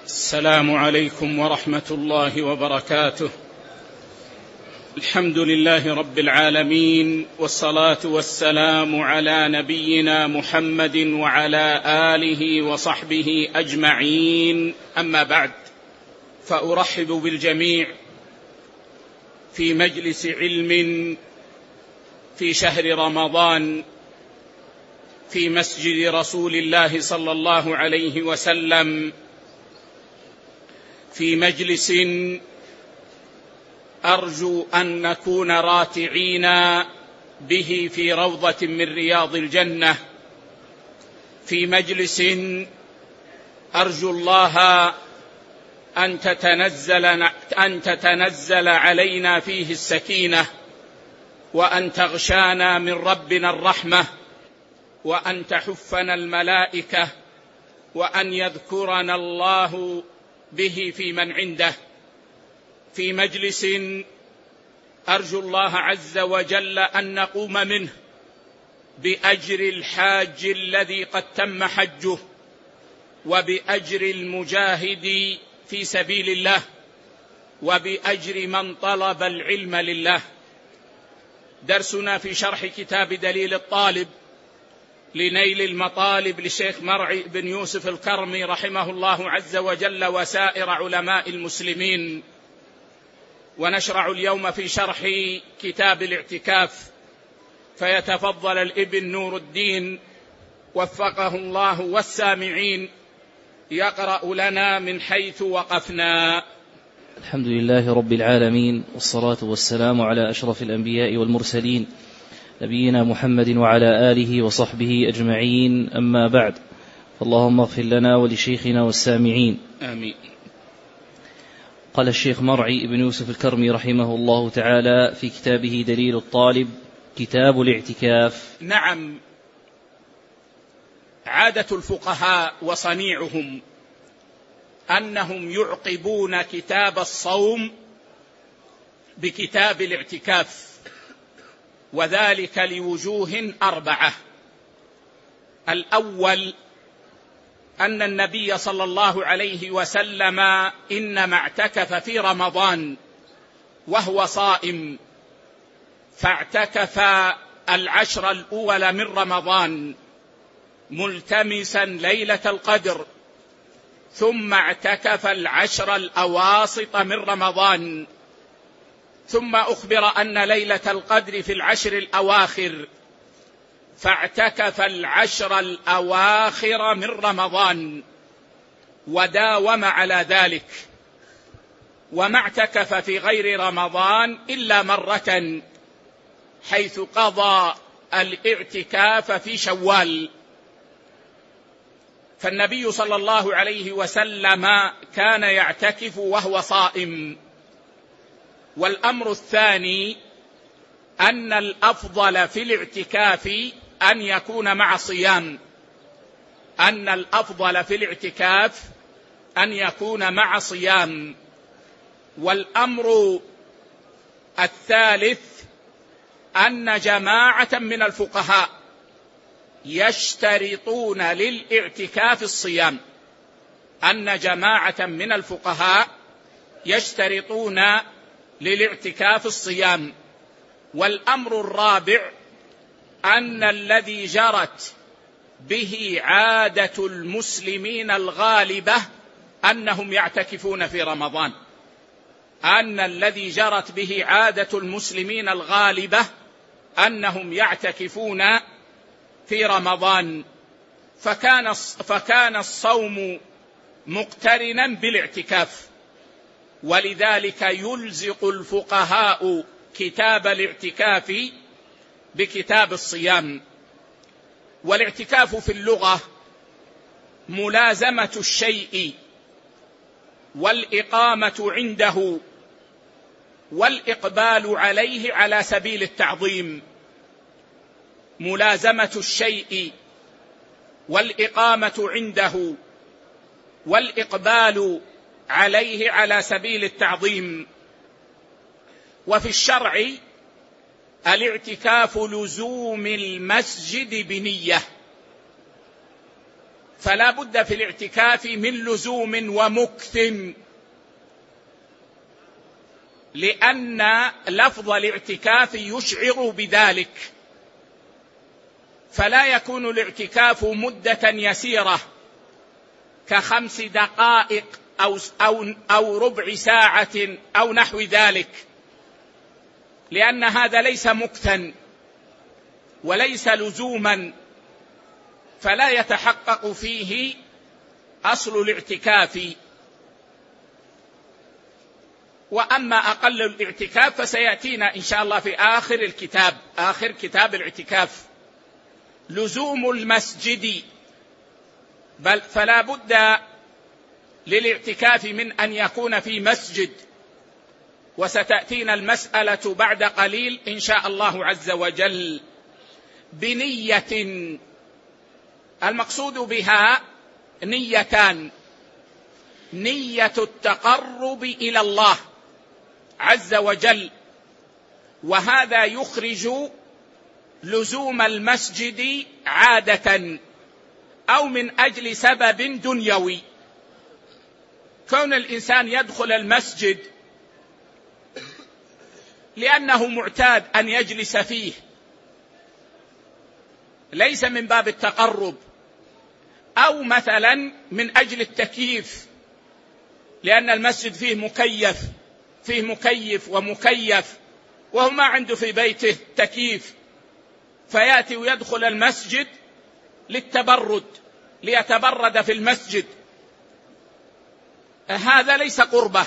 السلام عليكم ورحمة الله وبركاته. الحمد لله رب العالمين، والصلاة والسلام على نبينا محمد وعلى آله وصحبه أجمعين، أما بعد، فأرحب بالجميع في مجلس علم في شهر رمضان في مسجد رسول الله صلى الله عليه وسلم، في مجلس أرجو أن نكون راتعين به في روضة من رياض الجنة، في مجلس أرجو الله أن تتنزل علينا فيه السكينة، وأن تغشانا من ربنا الرحمة، وأن تحفنا الملائكة، وأن يذكرنا الله به في من عنده، في مجلس أرجو الله عز وجل أن نقوم منه بأجر الحاج الذي قد تم حجه، وبأجر المجاهد في سبيل الله، وبأجر من طلب العلم لله. درسنا في شرح كتاب دليل الطالب لنيل المطالب للشيخ مرعي بن يوسف الكرمي رحمه الله عز وجل وسائر علماء المسلمين، ونشرع اليوم في شرح كتاب الاعتكاف، فيتفضل الابن نور الدين وفقه الله والسامعين يقرأ لنا من حيث وقفنا. الحمد لله رب العالمين، والصلاة والسلام على أشرف الأنبياء والمرسلين، نبينا محمد وعلى آله وصحبه أجمعين، أما بعد، فاللهم اغفر لنا ولشيخنا والسامعين، آمين. قال الشيخ مرعي بن يوسف الكرمي رحمه الله تعالى في كتابه دليل الطالب كتاب الاعتكاف: نعم، عادة الفقهاء وصنيعهم أنهم يعقبون كتاب الصوم بكتاب الاعتكاف، وذلك لوجوه 4. الأول أن النبي صلى الله عليه وسلم إنما اعتكف في رمضان وهو صائم، فاعتكف 10 الأول من رمضان ملتمسا ليلة القدر، ثم اعتكف 10 الأواسط من رمضان، ثم أخبر أن ليلة القدر في 10 الأواخر، فاعتكف 10 الأواخر من رمضان وداوم على ذلك، وما اعتكف في غير رمضان إلا مرة، حيث قضى الاعتكاف في شوال. فالنبي صلى الله عليه وسلم كان يعتكف وهو صائم. والأمر الثاني أن الأفضل في الاعتكاف أن يكون مع صيام، أن الأفضل في الاعتكاف أن يكون مع صيام. والأمر الثالث أن جماعة من الفقهاء يشترطون للاعتكاف الصيام، أن جماعة من الفقهاء يشترطون للاعتكاف الصيام. والأمر الرابع أن الذي جرت به عادة المسلمين الغالبة أنهم يعتكفون في رمضان، أن الذي جرت به عادة المسلمين الغالبة أنهم يعتكفون في رمضان، فكان الصوم مقترنا بالاعتكاف، ولذلك يلزق الفقهاء كتاب الاعتكاف بكتاب الصيام. والاعتكاف في اللغة ملازمة الشيء والإقامة عنده والإقبال عليه على سبيل التعظيم. ملازمة الشيء والإقامة عنده والإقبال عليه على سبيل التعظيم. وفي الشرع الاعتكاف لزوم المسجد بنية، فلا بد في الاعتكاف من لزوم ومكث، لأن لفظ الاعتكاف يشعر بذلك، فلا يكون الاعتكاف مدة يسيرة ك5 دقائق أو ربع ساعة أو نحو ذلك، لأن هذا ليس مكثا وليس لزوما، فلا يتحقق فيه أصل الاعتكاف. وأما أقل الاعتكاف فسيأتينا إن شاء الله في آخر كتاب الاعتكاف. لزوم المسجد، فلا بد للاعتكاف من أن يكون في مسجد، وستأتينا المسألة بعد قليل إن شاء الله عز وجل. بنية، المقصود بها نيتان: نية التقرب إلى الله عز وجل، وهذا يخرج لزوم المسجد عادة أو من أجل سبب دنيوي. كون الإنسان يدخل المسجد لأنه معتاد أن يجلس فيه، ليس من باب التقرب، أو مثلا من أجل التكييف، لأن المسجد فيه مكيف ومكيف، وهو ما عنده في بيته تكييف، فيأتي ويدخل المسجد للتبرد، ليتبرد في المسجد، هذا ليس قربة.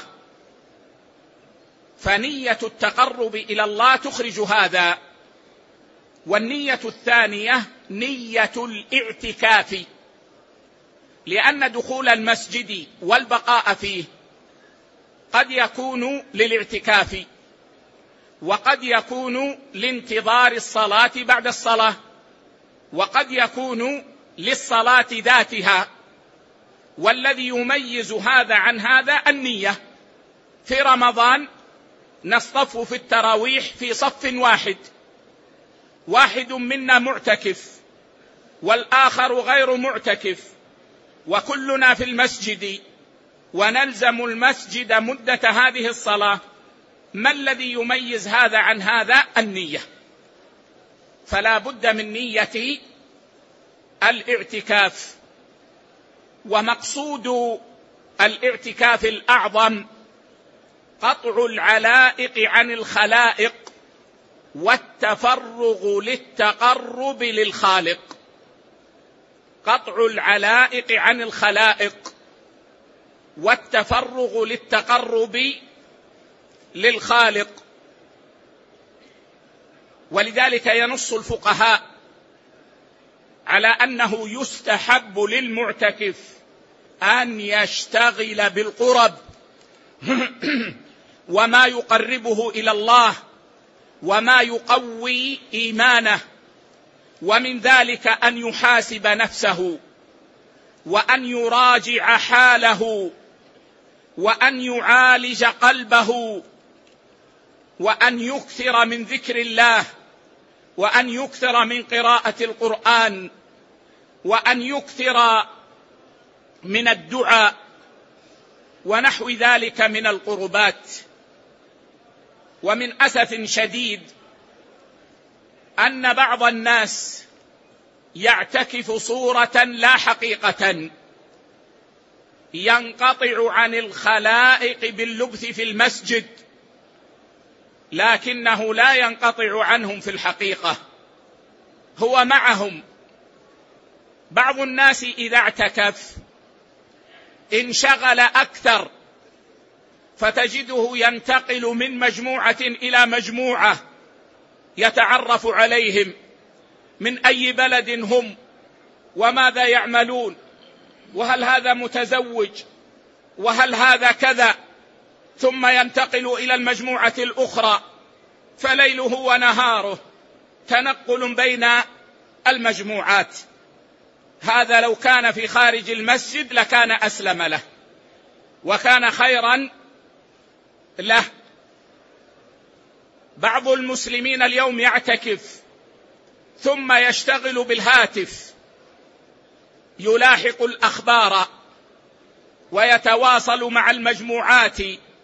فنية التقرب إلى الله تخرج هذا. والنية الثانية نية الاعتكاف، لأن دخول المسجد والبقاء فيه قد يكون للاعتكاف، وقد يكون لانتظار الصلاة بعد الصلاة، وقد يكون للصلاة ذاتها. والذي يميز هذا عن هذا النية. في رمضان نصطف في التراويح في صف واحد منا معتكف والآخر غير معتكف، وكلنا في المسجد ونلزم المسجد مدة هذه الصلاة. ما الذي يميز هذا عن هذا؟ النية. فلا بد من نية الاعتكاف. ومقصود الاعتكاف الأعظم قطع العلائق عن الخلائق والتفرغ للتقرب للخالق. قطع العلائق عن الخلائق والتفرغ للتقرب للخالق. ولذلك ينص الفقهاء على أنه يستحب للمعتكف أن يشتغل بالقرب وما يقربه إلى الله وما يقوي إيمانه، ومن ذلك أن يحاسب نفسه، وأن يراجع حاله، وأن يعالج قلبه، وأن يكثر من ذكر الله، وأن يكثر من قراءة القرآن، وأن يكثر من الدعاء ونحو ذلك من القربات. ومن أسف شديد أن بعض الناس يعتكف صورة لا حقيقة، ينقطع عن الخلائق باللبث في المسجد، لكنه لا ينقطع عنهم في الحقيقة، هو معهم. بعض الناس إذا اعتكف انشغل أكثر، فتجده ينتقل من مجموعة إلى مجموعة، يتعرف عليهم من أي بلد هم وماذا يعملون، وهل هذا متزوج، وهل هذا كذا، ثم ينتقل إلى المجموعة الأخرى، فليله ونهاره تنقل بين المجموعات. هذا لو كان في خارج المسجد لكان أسلم له وكان خيرا له. بعض المسلمين اليوم يعتكف ثم يشتغل بالهاتف يلاحق الأخبار ويتواصل مع المجموعات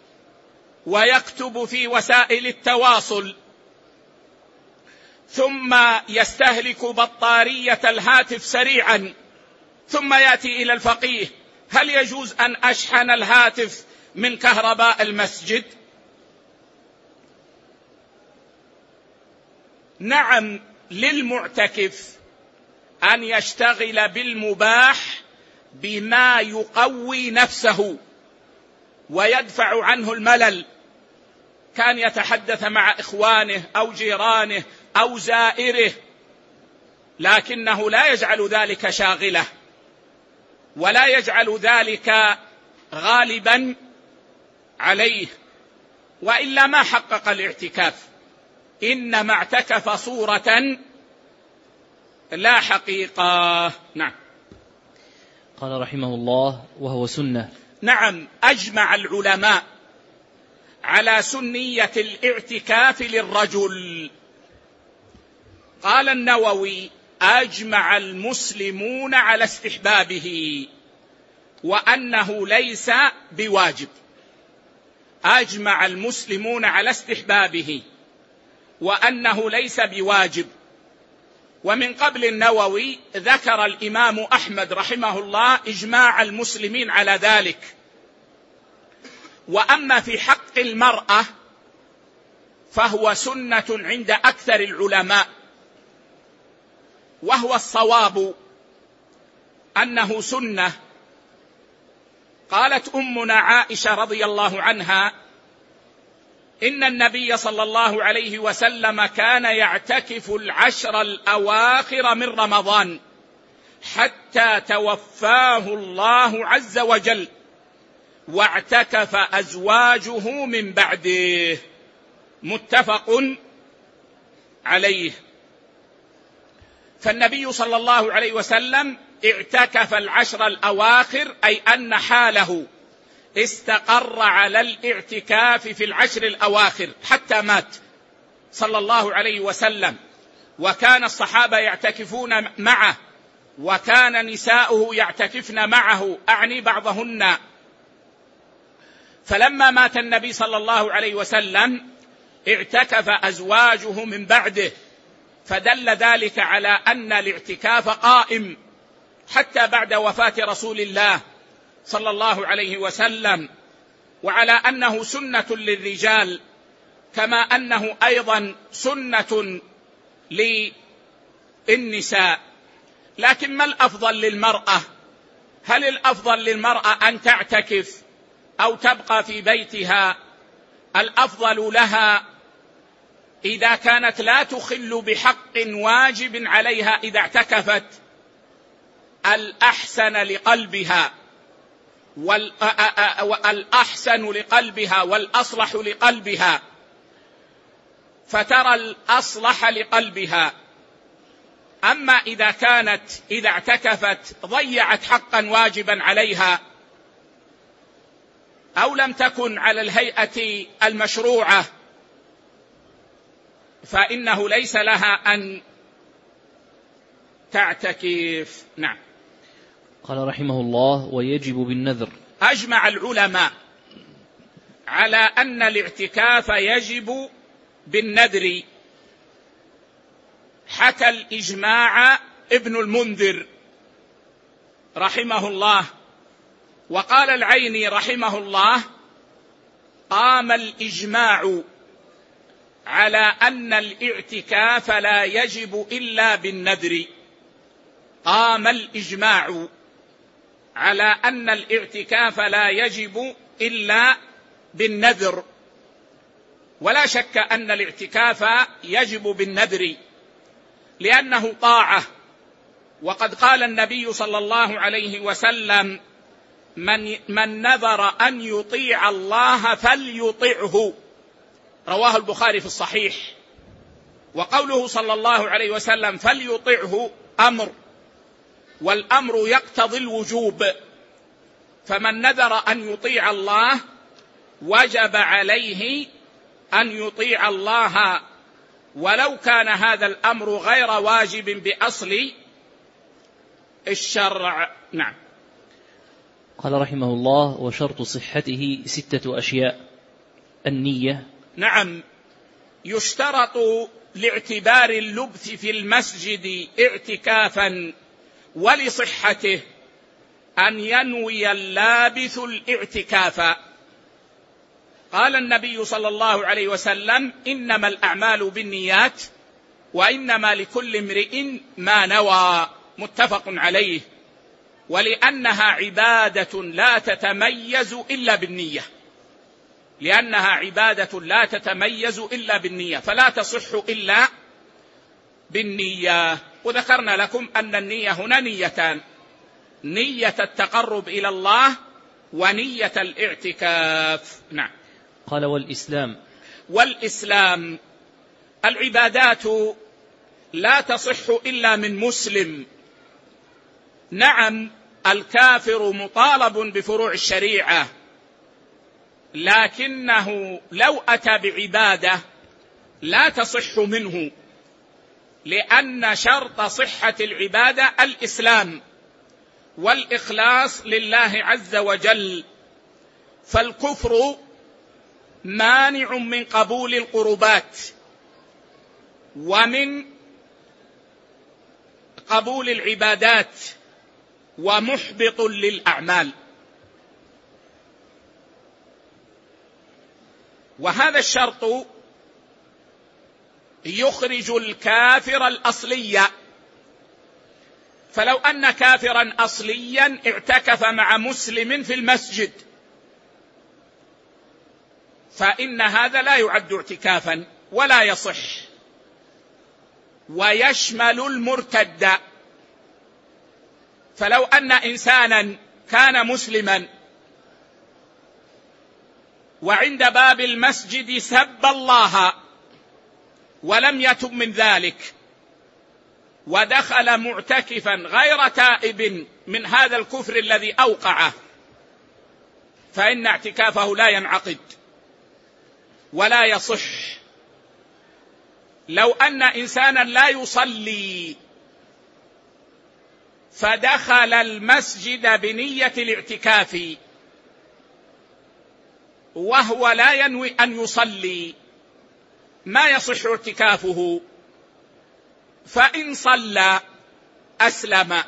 ويكتب في وسائل التواصل، ثم يستهلك بطارية الهاتف سريعا، ثم يأتي إلى الفقيه: هل يجوز أن أشحن الهاتف من كهرباء المسجد؟ نعم، للمعتكف أن يشتغل بالمباح بما يقوي نفسه ويدفع عنه الملل، كان يتحدث مع إخوانه أو جيرانه أو زائره، لكنه لا يجعل ذلك شاغله ولا يجعل ذلك غالبا عليه، وإلا ما حقق الاعتكاف، إنما اعتكف صورة لا حقيقة. نعم. قال رحمه الله: وهو سنة. نعم، أجمع العلماء على سنية الاعتكاف للرجل. قال النووي: أجمع المسلمون على استحبابه وأنه ليس بواجب. أجمع المسلمون على استحبابه وأنه ليس بواجب. ومن قبل النووي ذكر الإمام أحمد رحمه الله إجماع المسلمين على ذلك. وأما في حق المرأة فهو سنة عند أكثر العلماء، وهو الصواب أنه سنة. قالت أمنا عائشة رضي الله عنها: إن النبي صلى الله عليه وسلم كان يعتكف العشر الأواخر من رمضان حتى توفاه الله عز وجل، واعتكف أزواجه من بعده. متفق عليه. فالنبي صلى الله عليه وسلم اعتكف العشر الأواخر، أي أن حاله استقر على الاعتكاف في العشر الأواخر حتى مات صلى الله عليه وسلم، وكان الصحابة يعتكفون معه، وكان نساؤه يعتكفن معه، أعني بعضهن. فلما مات النبي صلى الله عليه وسلم اعتكف أزواجه من بعده، فدل ذلك على أن الاعتكاف قائم حتى بعد وفاة رسول الله صلى الله عليه وسلم، وعلى أنه سنة للرجال كما أنه أيضا سنة للنساء. لكن ما الأفضل للمرأة؟ هل الأفضل للمرأة أن تعتكف أو تبقى في بيتها؟ الأفضل لها إذا كانت لا تخل بحق واجب عليها إذا اعتكفت الأحسن لقلبها والأحسن لقلبها والأصلح لقلبها، فترى الأصلح لقلبها. أما إذا كانت إذا اعتكفت ضيعت حقا واجبا عليها أو لم تكن على الهيئة المشروعة، فإنه ليس لها أن تعتكف. نعم. قال رحمه الله: ويجب بالنذر. أجمع العلماء على أن الاعتكاف يجب بالنذر، حكى الإجماع ابن المنذر رحمه الله. وقال العيني رحمه الله: قام الإجماع على أن الاعتكاف لا يجب إلا بالنذر. قام الإجماع على أن الاعتكاف لا يجب إلا بالنذر، ولا شك أن الاعتكاف يجب بالنذر لأنه طاعة. وقد قال النبي صلى الله عليه وسلم: من نذر أن يطيع الله فليطعه، رواه البخاري في الصحيح. وقوله صلى الله عليه وسلم فليطعه أمر، والأمر يقتضي الوجوب، فمن نذر أن يطيع الله وجب عليه أن يطيع الله، ولو كان هذا الأمر غير واجب بأصل الشرع. نعم. قال رحمه الله: وشرط صحته 6 أشياء: النية. نعم، يشترط لاعتبار اللبث في المسجد اعتكافا ولصحته أن ينوي اللابث الاعتكاف. قال النبي صلى الله عليه وسلم: إنما الأعمال بالنيات وإنما لكل امرئ ما نوى، متفق عليه. ولأنها عبادة لا تتميز إلا بالنية، لأنها عبادة لا تتميز إلا بالنية، فلا تصح إلا بالنية. وذكرنا لكم أن النية هنا نيتان: نية التقرب إلى الله ونية الاعتكاف. نعم. قال: والإسلام. والإسلام، العبادات لا تصح إلا من مسلم. نعم، الكافر مطالب بفروع الشريعة، لكنه لو أتى بعبادة لا تصح منه، لأن شرط صحة العبادة الإسلام والإخلاص لله عز وجل، فالكفر مانع من قبول القربات ومن قبول العبادات ومحبط للأعمال. وهذا الشرط يخرج الكافر الأصلي. فلو أن كافرا أصليا اعتكف مع مسلم في المسجد فإن هذا لا يعد اعتكافا ولا يصح، ويشمل المرتد. فلو أن إنسانا كان مسلما وعند باب المسجد سب الله ولم يتب من ذلك ودخل معتكفا غير تائب من هذا الكفر الذي أوقعه، فإن اعتكافه لا ينعقد ولا يصح. لو أن إنسانا لا يصلي فدخل المسجد بنية الاعتكاف وهو لا ينوي أن يصلي، ما يصح اعتكافه. فإن صلى أسلم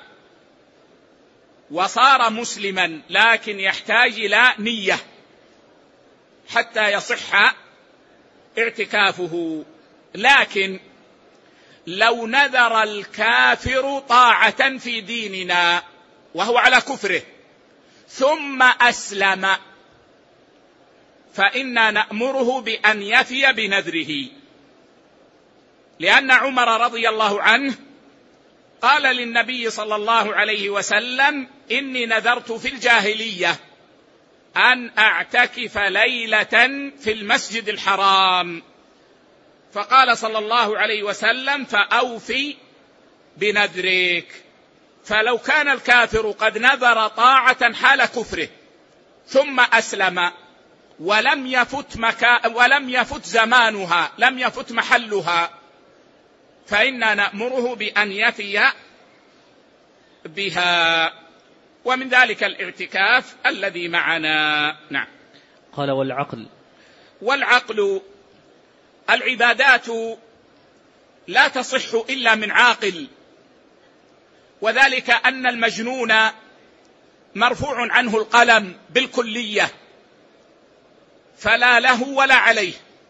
وصار مسلما، لكن يحتاج إلى نية حتى يصح اعتكافه. لكن لو نذر الكافر طاعة في ديننا وهو على كفره ثم أسلم فإنا نأمره بأن يفي بنذره، لأن عمر رضي الله عنه قال للنبي صلى الله عليه وسلم: إني نذرت في الجاهلية أن أعتكف ليلة في المسجد الحرام، فقال صلى الله عليه وسلم: فأوفي بنذرك. فلو كان الكافر قد نذر طاعة حال كفره ثم أسلم ولم يفت زمانها، لم يفت محلها، فإنا نأمره بأن يفي بها. ومن ذلك الاعتكاف الذي معنا. نعم. قال: والعقل. والعقل، العبادات لا تصح إلا من عاقل، وذلك أن المجنون مرفوع عنه القلم بالكلية، فلا له ولا عليه،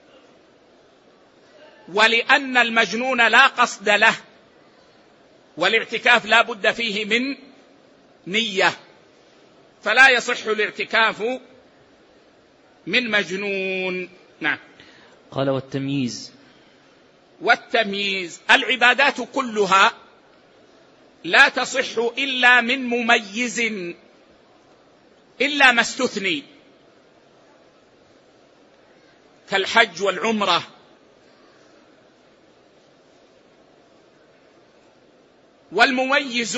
ولأن المجنون لا قصد له، والاعتكاف لا بد فيه من نية، فلا يصح الاعتكاف من مجنون. نعم. قال: والتمييز. والتمييز، العبادات كلها لا تصح إلا من مميز إلا ما استثني، كالحج والعمرة. والمميز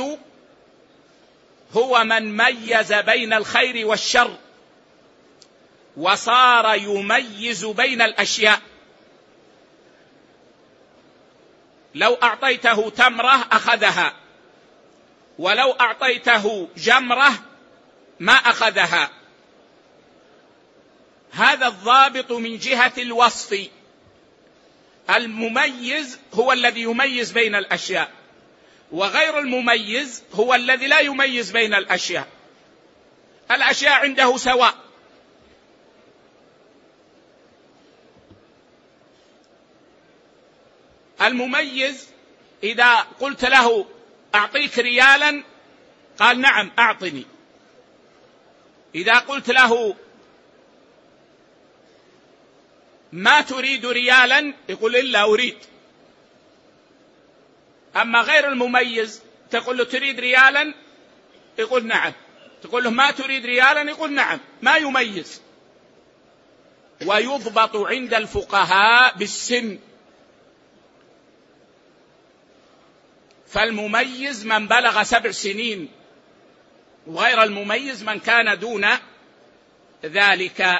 هو من ميز بين الخير والشر وصار يميز بين الأشياء. لو أعطيته تمرة أخذها، ولو أعطيته جمرة ما أخذها. هذا الضابط من جهة الوصف. المميز هو الذي يميز بين الأشياء، وغير المميز هو الذي لا يميز بين الأشياء. الأشياء عنده سواء. المميز إذا قلت له أعطيك ريالا قال نعم أعطني. إذا قلت له ما تريد ريالا يقول إلا أريد. أما غير المميز تقول له تريد ريالا يقول نعم، تقول له ما تريد ريالا يقول نعم، ما يميز. ويضبط عند الفقهاء بالسن. فالمميز من بلغ 7 سنين، وغير المميز من كان دون ذلك.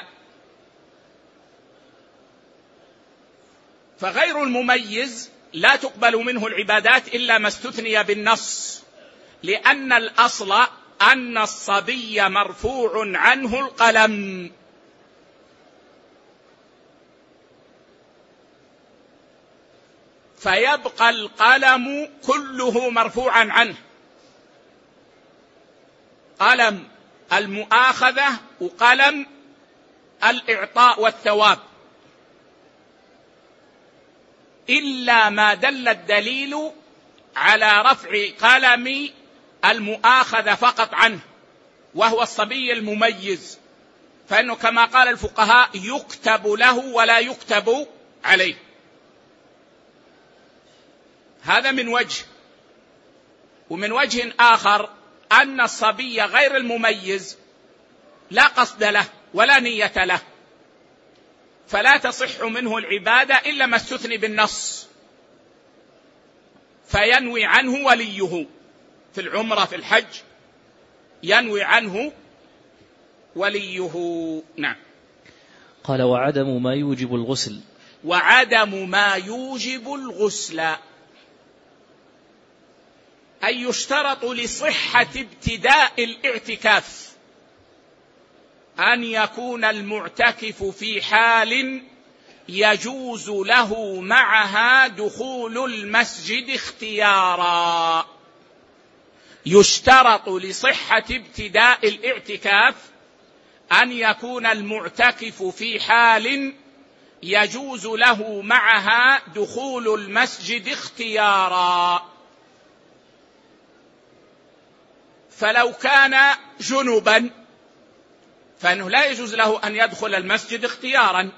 فغير المميز لا تقبل منه العبادات إلا ما استثني بالنص، لأن الأصل أن الصبي مرفوع عنه القلم. فيبقى القلم كله مرفوعا عنه، قلم المؤاخذة وقلم الإعطاء والثواب، إلا ما دل الدليل على رفع قلم المؤاخذة فقط عنه، وهو الصبي المميز، فإنه كما قال الفقهاء يكتب له ولا يكتب عليه. هذا من وجه. ومن وجه آخر أن الصبي غير المميز لا قصد له ولا نية له، فلا تصح منه العبادة إلا ما استثني بالنص، فينوي عنه وليه في العمرة في الحج، ينوي عنه وليه. نعم. قال وعدم ما يوجب الغسل. وعدم ما يوجب الغسل أي يشترط لصحة ابتداء الاعتكاف أن يكون المعتكف في حال يجوز له معها دخول المسجد اختيارا. يشترط لصحة ابتداء الاعتكاف أن يكون المعتكف في حال يجوز له معها دخول المسجد اختيارا. فلو كان جنبا فإنه لا يجوز له أن يدخل المسجد اختيارا.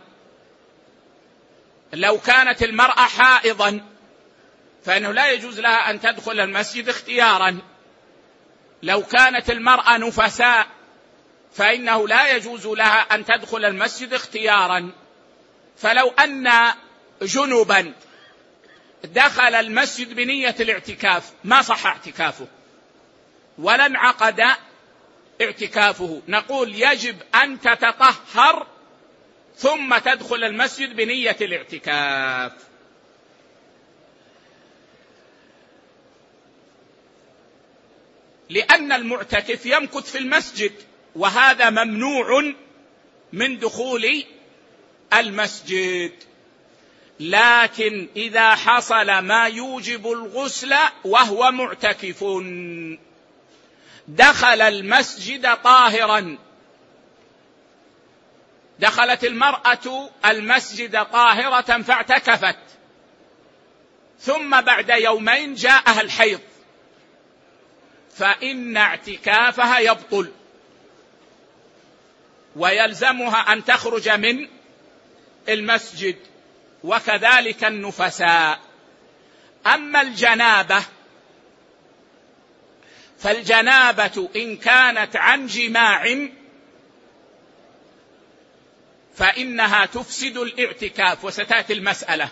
لو كانت المرأة حائضا فإنه لا يجوز لها أن تدخل المسجد اختيارا. لو كانت المرأة نفساء فإنه لا يجوز لها أن تدخل المسجد اختيارا. فلو أن جنبا دخل المسجد بنية الاعتكاف ما صح اعتكافه ولا انعقد اعتكافه. نقول يجب أن تتطهر ثم تدخل المسجد بنية الاعتكاف. لأن المعتكف يمكث في المسجد، وهذا ممنوع من دخول المسجد. لكن إذا حصل ما يوجب الغسل وهو معتكف، دخل المسجد طاهرا، دخلت المرأة المسجد طاهرة فاعتكفت، ثم بعد يومين جاءها الحيض، فإن اعتكافها يبطل ويلزمها أن تخرج من المسجد، وكذلك النفساء. أما الجنابة فالجنابة إن كانت عن جماع فإنها تفسد الاعتكاف، وستأتي المسألة.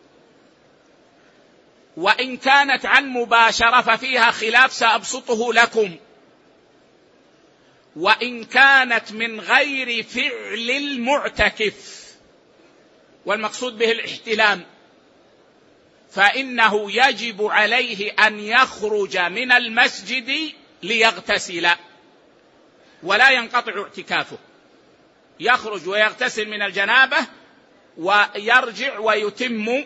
وإن كانت عن مباشرة ففيها خلاف سأبسطه لكم. وإن كانت من غير فعل المعتكف، والمقصود به الاحتلام، فإنه يجب عليه أن يخرج من المسجد ليغتسل، ولا ينقطع اعتكافه، يخرج ويغتسل من الجنابة ويرجع ويتم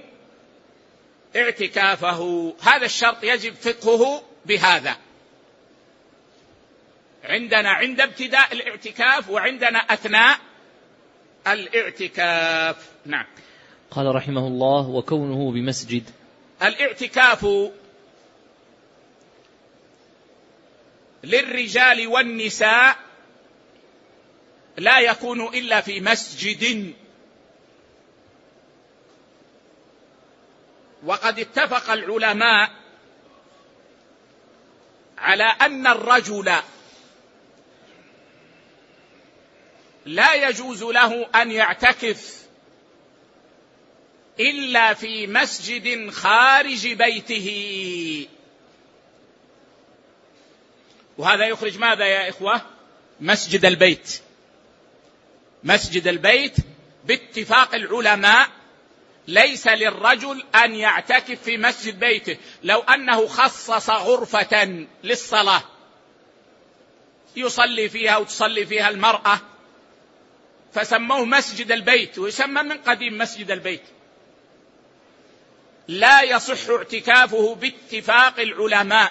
اعتكافه. هذا الشرط يجب فقهه بهذا عندنا عند ابتداء الاعتكاف وعندنا أثناء الاعتكاف. نعم. قال رحمه الله: وكونه بمسجد. الاعتكاف للرجال والنساء لا يكون إلا في مسجد، وقد اتفق العلماء على أن الرجل لا يجوز له أن يعتكف إلا في مسجد خارج بيته. وهذا يخرج ماذا يا إخوة؟ مسجد البيت. مسجد البيت باتفاق العلماء ليس للرجل أن يعتكف في مسجد بيته. لو أنه خصص غرفة للصلاة يصلي فيها وتصلي فيها المرأة فسموه مسجد البيت، ويسمى من قديم مسجد البيت، لا يصح اعتكافه باتفاق العلماء.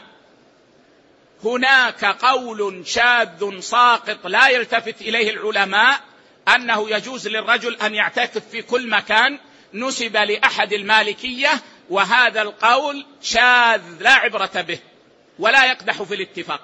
هناك قول شاذ ساقط لا يلتفت إليه العلماء أنه يجوز للرجل أن يعتكف في كل مكان، نسب لأحد المالكية، وهذا القول شاذ لا عبرة به ولا يقدح في الاتفاق.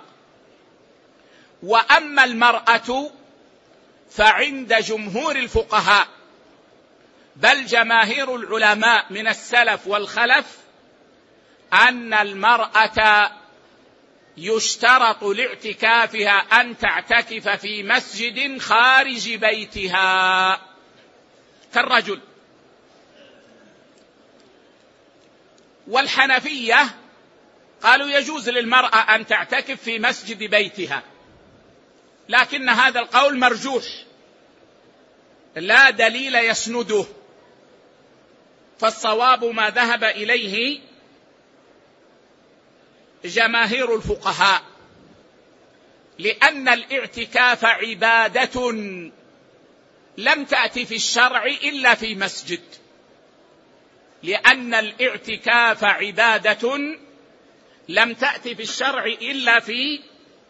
وأما المرأة فعند جمهور الفقهاء بل جماهير العلماء من السلف والخلف أن المرأة يشترط لاعتكافها أن تعتكف في مسجد خارج بيتها كالرجل. والحنفية قالوا يجوز للمرأة أن تعتكف في مسجد بيتها، لكن هذا القول مرجوح لا دليل يسنده، فالصواب ما ذهب إليه جماهير الفقهاء، لأن الاعتكاف عبادة لم تأتي في الشرع إلا في مسجد، لأن الاعتكاف عبادة لم تأتي في الشرع إلا في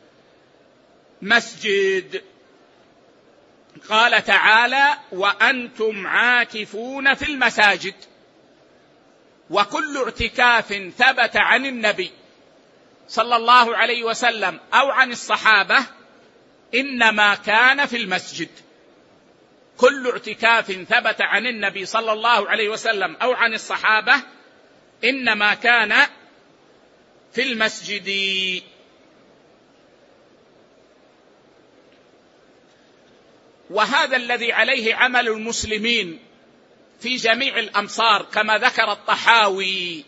مسجد. قال تعالى: وأنتم عاكفون في المساجد. وكل اعتكاف ثبت عن النبي صلى الله عليه وسلم أو عن الصحابة إنما كان في المسجد. كل اعتكاف ثبت عن النبي صلى الله عليه وسلم أو عن الصحابة إنما كان في المسجد. وهذا الذي عليه عمل المسلمين في جميع الأمصار كما ذكر الطحاوي،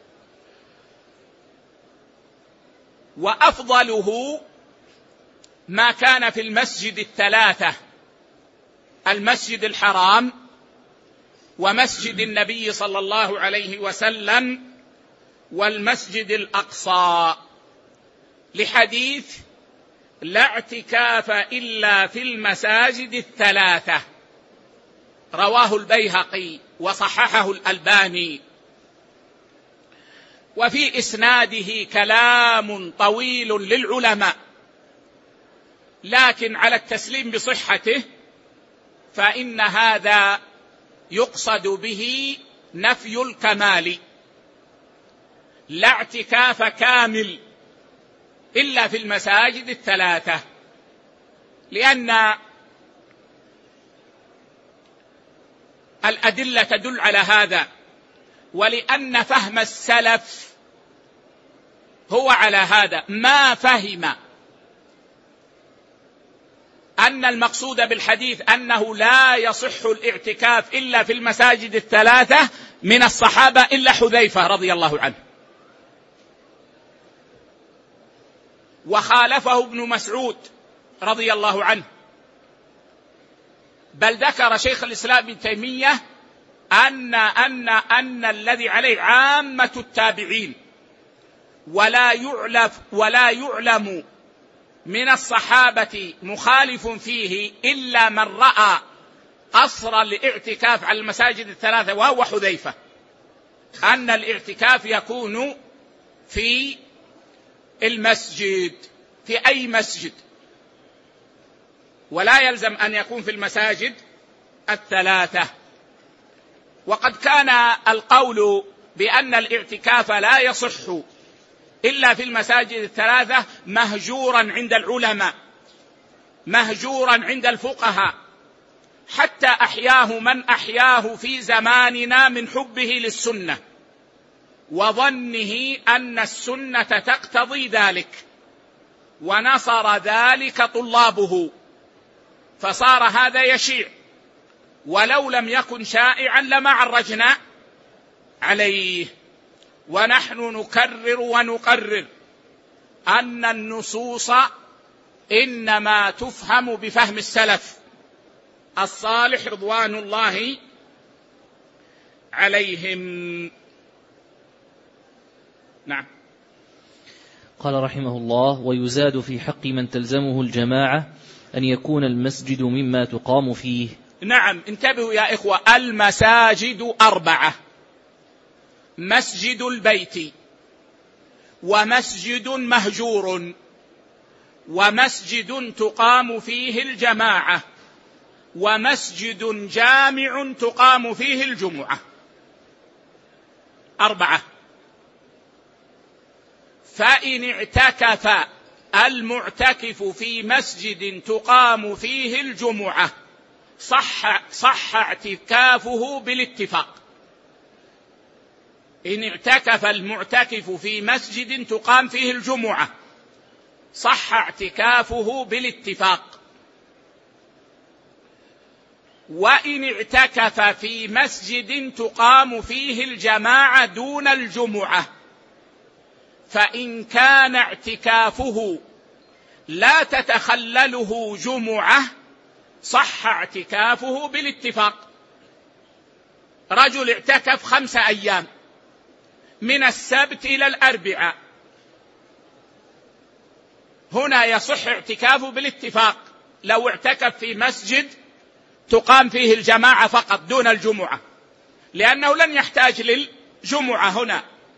وأفضله ما كان في المسجد الثلاثة: المسجد الحرام ومسجد النبي صلى الله عليه وسلم والمسجد الأقصى، لحديث: لا اعتكاف إلا في المساجد الثلاثة، رواه البيهقي وصححه الألباني. وفي إسناده كلام طويل للعلماء، لكن على التسليم بصحته فإن هذا يقصد به نفي الكمال. لا اعتكاف كامل إلا في المساجد الثلاثة، لأن الأدلة تدل على هذا، ولأن فهم السلف هو على هذا. ما فهم أن المقصود بالحديث أنه لا يصح الاعتكاف إلا في المساجد الثلاثة من الصحابة إلا حذيفة رضي الله عنه، وخالفه ابن مسعود رضي الله عنه، بل ذكر شيخ الإسلام ابن تيمية أن الذي عليه عامة التابعين، ولا يعلم من الصحابة مخالف فيه إلا من رأى قصر الاعتكاف على المساجد الثلاثة وهو حذيفة، أن الاعتكاف يكون في المسجد، في أي مسجد، ولا يلزم أن يكون في المساجد الثلاثة. وقد كان القول بأن الاعتكاف لا يصح إلا في المساجد الثلاثة مهجورا عند العلماء، مهجورا عند الفقهاء، حتى أحياه من أحياه في زماننا من حبه للسنة وظنه أن السنة تقتضي ذلك، ونصر ذلك طلابه، فصار هذا يشيع، ولو لم يكن شائعا لما عرجنا عليه. ونحن نكرر ونقرر أن النصوص إنما تفهم بفهم السلف الصالح رضوان الله عليهم. نعم. قال رحمه الله: ويزاد في حق من تلزمه الجماعة أن يكون المسجد مما تقام فيه. نعم، انتبهوا يا إخوة، المساجد 4: مسجد البيت، ومسجد مهجور، ومسجد تقام فيه الجماعة، ومسجد جامع تقام فيه الجمعة. 4. فإن اعتكف المعتكف في مسجد تقام فيه الجمعة صح اعتكافه بالاتفاق. إن اعتكف المعتكف في مسجد تقام فيه الجمعة صح اعتكافه بالاتفاق. وإن اعتكف في مسجد تقام فيه الجماعة دون الجمعة، فإن كان اعتكافه لا تتخلله جمعة صح اعتكافه بالاتفاق. رجل اعتكف 5 أيام من السبت إلى الأربعاء، هنا يصح اعتكافه بالاتفاق لو اعتكف في مسجد تقام فيه الجماعة فقط دون الجمعة، لأنه لن يحتاج للجمعة هنا.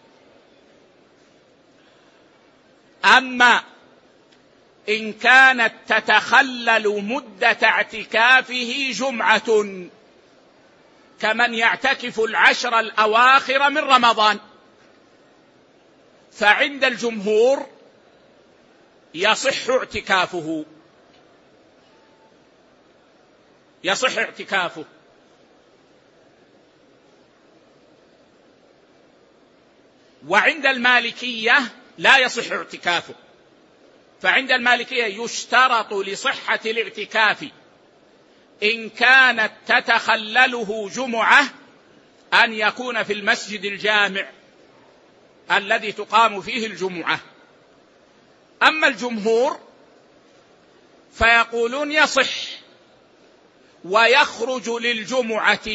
أما إن كانت تتخلل مدة اعتكافه جمعة، كمن يعتكف 10 الأواخر من رمضان، فعند الجمهور يصح اعتكافه، يصح اعتكافه. وعند المالكية لا يصح اعتكافه، فعند المالكية يشترط لصحة الاعتكاف إن كانت تتخلله جمعة أن يكون في المسجد الجامع الذي تقام فيه الجمعة. أما الجمهور فيقولون يصح ويخرج للجمعة،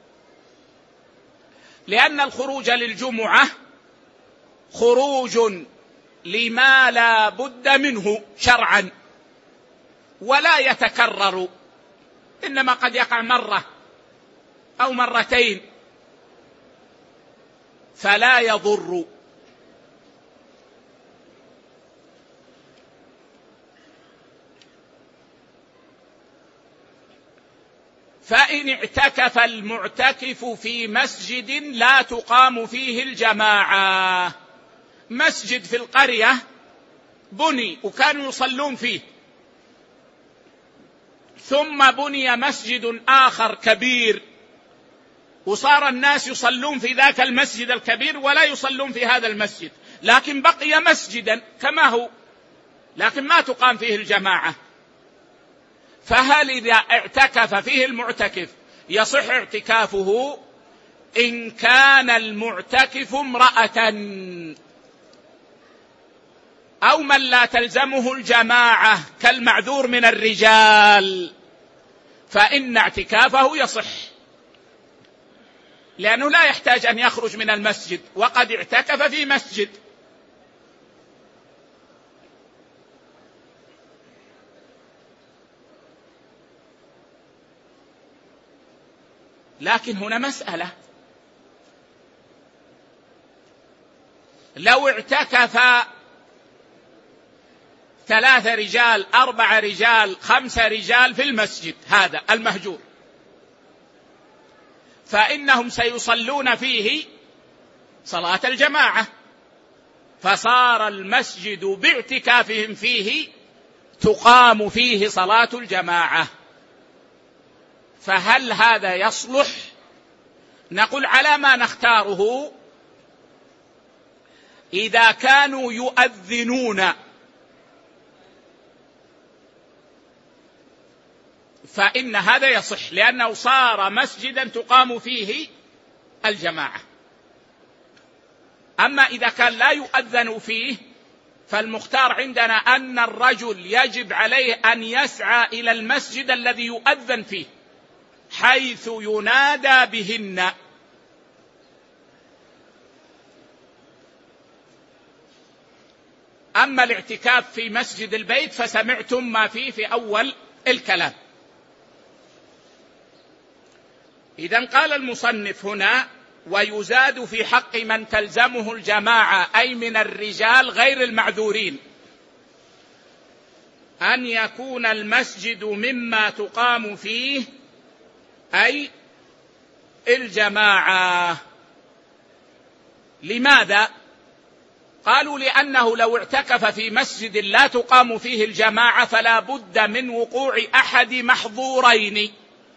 لأن الخروج للجمعة خروج لما لا بد منه شرعا ولا يتكرر، إنما قد يقع مرة أو مرتين فلا يضر. فإن اعتكف المعتكف في مسجد لا تقام فيه الجماعة، مسجد في القرية بني وكانوا يصلون فيه، ثم بني مسجد آخر كبير وصار الناس يصلون في ذاك المسجد الكبير ولا يصلون في هذا المسجد، لكن بقي مسجدا كما هو، لكن ما تقام فيه الجماعة. فهل إذا اعتكف فيه المعتكف يصح اعتكافه إن كان المعتكف امرأة أو من لا تلزمه الجماعة كالمعذور من الرجال، فإن اعتكافه يصح. لأنه لا يحتاج أن يخرج من المسجد وقد اعتكف في مسجد. لكن هنا مسألة، لو اعتكف 3 رجال 4 رجال 5 رجال في المسجد هذا المهجور، فإنهم سيصلون فيه صلاة الجماعة، فصار المسجد باعتكافهم فيه تقام فيه صلاة الجماعة، فهل هذا يصلح؟ نقول على ما نختاره، إذا كانوا يؤذنون فإن هذا يصح، لأنه صار مسجدا تقام فيه الجماعة. أما إذا كان لا يؤذن فيه فالمختار عندنا أن الرجل يجب عليه أن يسعى إلى المسجد الذي يؤذن فيه حيث ينادى بهن. أما الاعتكاف في مسجد البيت فسمعتم ما فيه في أول الكلام. إذن قال المصنف هنا: ويزاد في حق من تلزمه الجماعة، أي من الرجال غير المعذورين، أن يكون المسجد مما تقام فيه أي الجماعة. لماذا؟ قالوا لأنه لو اعتكف في مسجد لا تقام فيه الجماعة فلا بد من وقوع أحد محظورين: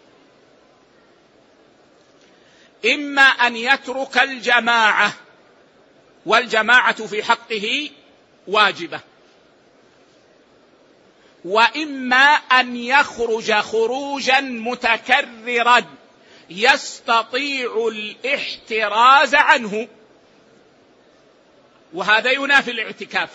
إما أن يترك الجماعة والجماعة في حقه واجبة، وإما أن يخرج خروجا متكررا يستطيع الاحتراز عنه، وهذا ينافي الاعتكاف.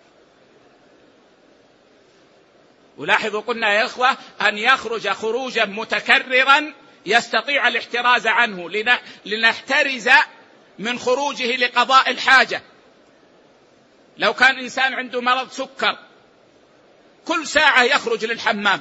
ولاحظوا قلنا يا إخوة أن يخرج خروجا متكررا يستطيع الاحتراز عنه، لنحترز من خروجه لقضاء الحاجة. لو كان إنسان عنده مرض سكر كل ساعة يخرج للحمام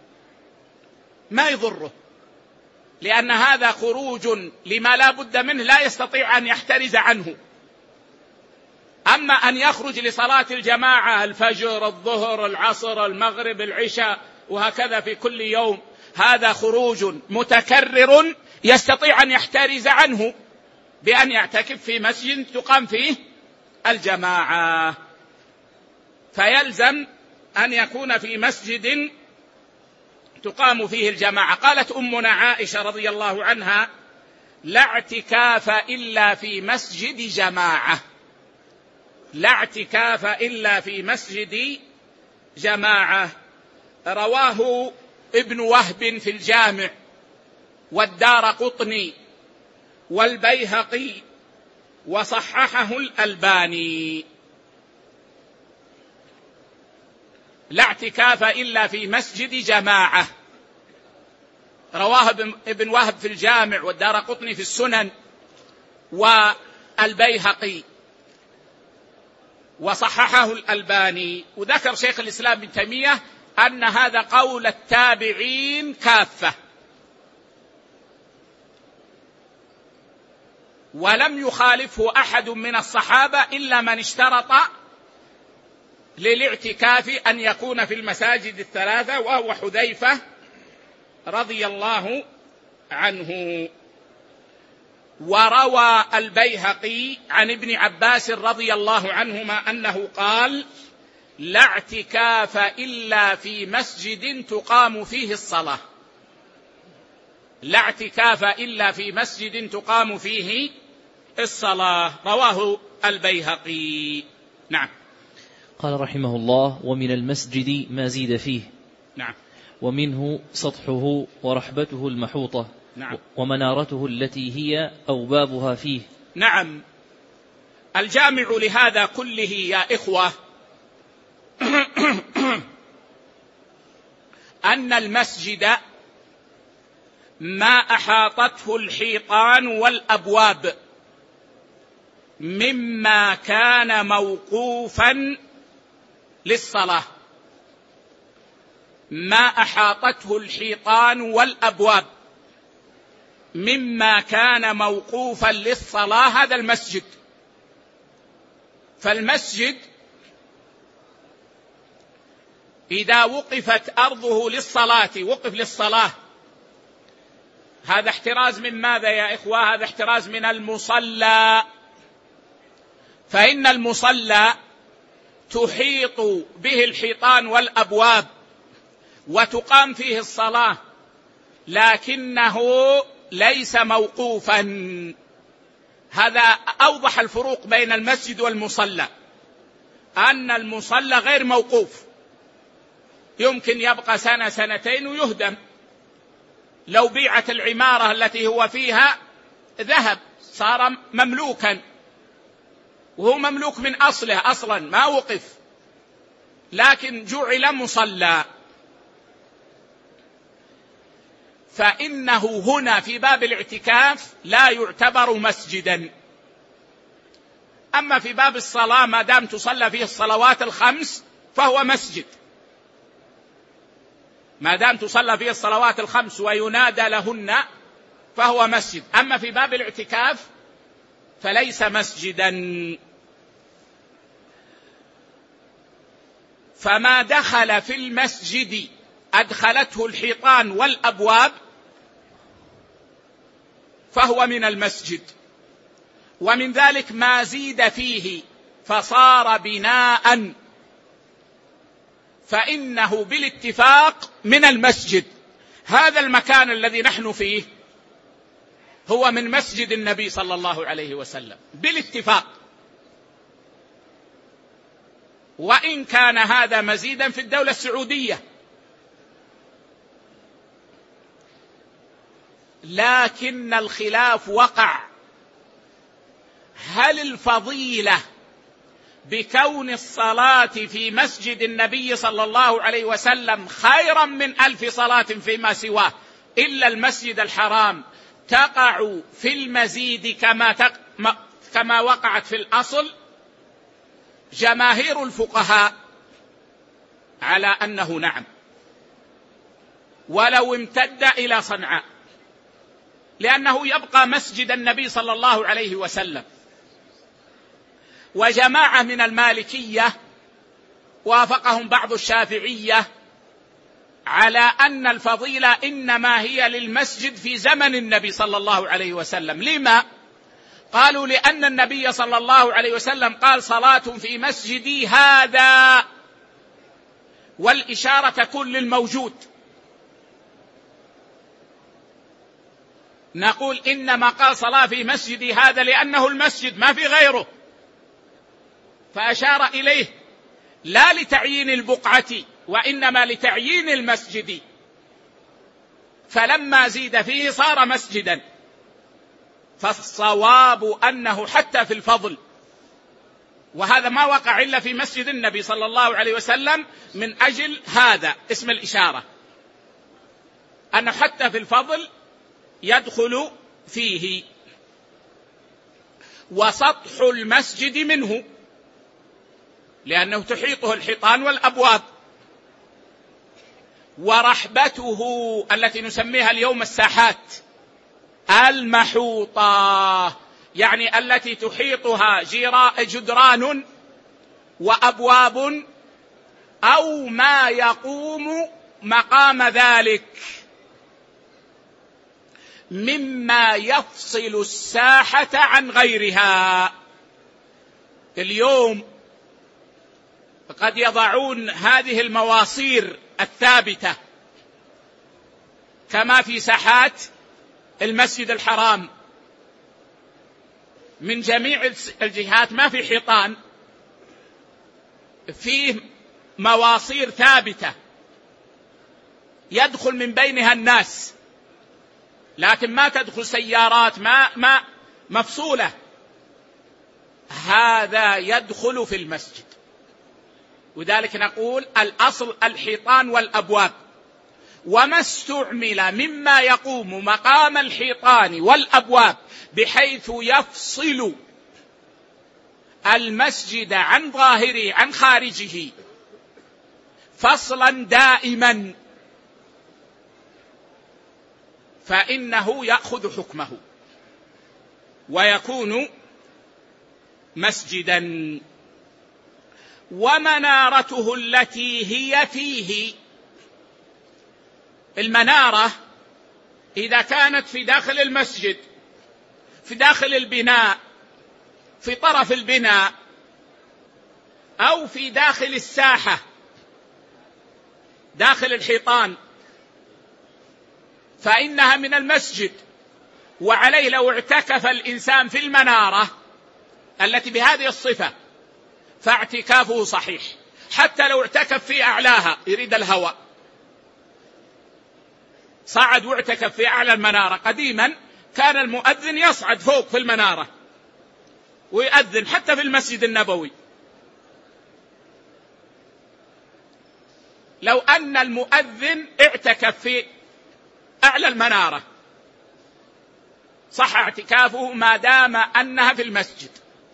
ما يضره، لأن هذا خروج لما لا بد منه لا يستطيع أن يحترز عنه. أما أن يخرج لصلاة الجماعة الفجر الظهر العصر المغرب العشاء وهكذا في كل يوم، هذا خروج متكرر يستطيع أن يحترز عنه بأن يعتكف في مسجد تقام فيه الجماعة، فيلزم أن يكون في مسجد تقام فيه الجماعة. قالت أمنا عائشة رضي الله عنها: لا اعتكاف إلا في مسجد جماعة، لا اعتكاف إلا في مسجد جماعة. رواه ابن وهب في الجامع والدارقطني والبيهقي وصححه الألباني. لا اعتكاف إلا في مسجد جماعة، رواه ابن وهب في الجامع والدارقطني في السنن والبيهقي وصححه الألباني. وذكر شيخ الإسلام ابن تيمية أن هذا قول التابعين كافة، ولم يخالفه أحد من الصحابة إلا من اشترط للاعتكاف أن يكون في المساجد الثلاثة، وهو حذيفة رضي الله عنه. وروى البيهقي عن ابن عباس رضي الله عنهما أنه قال: لا اعتكاف إلا في مسجد تقام فيه الصلاة، لا اعتكاف إلا في مسجد تقام فيه الصلاة. رواه البيهقي. نعم. قال رحمه الله: ومن المسجد ما زيد فيه. نعم. ومنه سطحه ورحبته المحوطة. نعم. ومنارته التي هي أوبابها فيه. نعم. الجامع لهذا كله يا إخوة أن المسجد ما أحاطته الحيطان والأبواب مما كان موقوفا للصلاة. ما أحاطته الحيطان والأبواب مما كان موقوفا للصلاة، هذا المسجد. فالمسجد إذا وقفت أرضه للصلاة وقف للصلاة، هذا احتراز من ماذا يا إخوة؟ هذا احتراز من المصلى. فإن المصلى تحيط به الحيطان والأبواب وتقام فيه الصلاة، لكنه ليس موقوفا. هذا أوضح الفروق بين المسجد والمصلى، أن المصلى غير موقوف، يمكن يبقى سنة سنتين ويهدم. لو بيعت العمارة التي هو فيها ذهب، صار مملوكا، وهو مملوك من أصله أصلا ما وقف، لكن جعل مصلى. فإنه هنا في باب الاعتكاف لا يعتبر مسجدا. أما في باب الصلاة ما دام تصلى فيه الصلوات الخمس فهو مسجد، ما دام تصلى فيه الصلوات الخمس وينادى لهن فهو مسجد. أما في باب الاعتكاف فليس مسجدا. فما دخل في المسجد أدخلته الحيطان والأبواب فهو من المسجد. ومن ذلك ما زيد فيه فصار بناء، فإنه بالاتفاق من المسجد. هذا المكان الذي نحن فيه هو من مسجد النبي صلى الله عليه وسلم بالاتفاق، وإن كان هذا مزيدا في الدولة السعودية، لكن الخلاف وقع: هل الفضيلة بكون الصلاة في مسجد النبي صلى الله عليه وسلم خيرا من 1000 صلاة فيما سواه إلا المسجد الحرام تقع في المزيد كما وقعت في الأصل؟ جماهير الفقهاء على أنه نعم، ولو امتد إلى صنعاء، لأنه يبقى مسجد النبي صلى الله عليه وسلم. وجماعة من المالكية وافقهم بعض الشافعية على أن الفضيلة إنما هي للمسجد في زمن النبي صلى الله عليه وسلم. لما؟ قالوا لأن النبي صلى الله عليه وسلم قال: صلاة في مسجدي هذا، والإشارة تكون للموجود. نقول إنما قال صلاة في مسجدي هذا لأنه المسجد ما في غيره، فأشار إليه لا لتعيين البقعة وإنما لتعيين المسجد، فلما زيد فيه صار مسجدا. فالصواب أنه حتى في الفضل، وهذا ما وقع إلا في مسجد النبي صلى الله عليه وسلم، من أجل هذا اسم الإشارة، أنه حتى في الفضل يدخل فيه. وسطح المسجد منه، لأنه تحيطه الحيطان والأبواب. ورحبته التي نسميها اليوم الساحات المحوطة، يعني التي تحيطها جدران وأبواب أو ما يقوم مقام ذلك مما يفصل الساحة عن غيرها. اليوم قد يضعون هذه المواصير الثابتة كما في ساحات المسجد الحرام من جميع الجهات، ما في حيطان، فيه مواصير ثابتة يدخل من بينها الناس، لكن ما تدخل سيارات، ما مفصولة. هذا يدخل في المسجد. وذلك نقول الأصل الحيطان والأبواب، وما استعمل مما يقوم مقام الحيطان والأبواب بحيث يفصل المسجد عن ظاهره عن خارجه فصلا دائما فإنه يأخذ حكمه ويكون مسجدا. ومنارته التي هي فيه، المنارة إذا كانت في داخل المسجد، في داخل البناء، في طرف البناء، أو في داخل الساحة داخل الحيطان، فإنها من المسجد. وعليه لو اعتكف الإنسان في المنارة التي بهذه الصفة فاعتكافه صحيح، حتى لو اعتكف في أعلاها يريد الهواء، صعد واعتكف في أعلى المنارة. قديما كان المؤذن يصعد فوق في المنارة ويؤذن حتى في المسجد النبوي. لو أن المؤذن اعتكف في أعلى المنارة صح اعتكافه ما دام أنها في المسجد.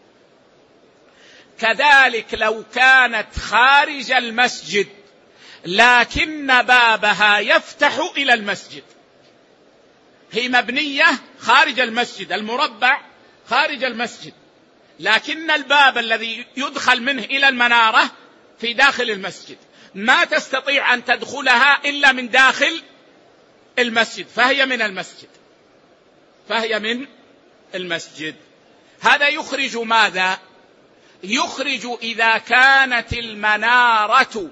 كذلك لو كانت خارج المسجد لكن بابها يفتح إلى المسجد، هي مبنية خارج المسجد، المربع خارج المسجد، لكن الباب الذي يدخل منه إلى المنارة في داخل المسجد، ما تستطيع أن تدخلها إلا من داخل المسجد، فهي من المسجد، فهي من المسجد. هذا يخرج ماذا؟ يخرج إذا كانت المنارة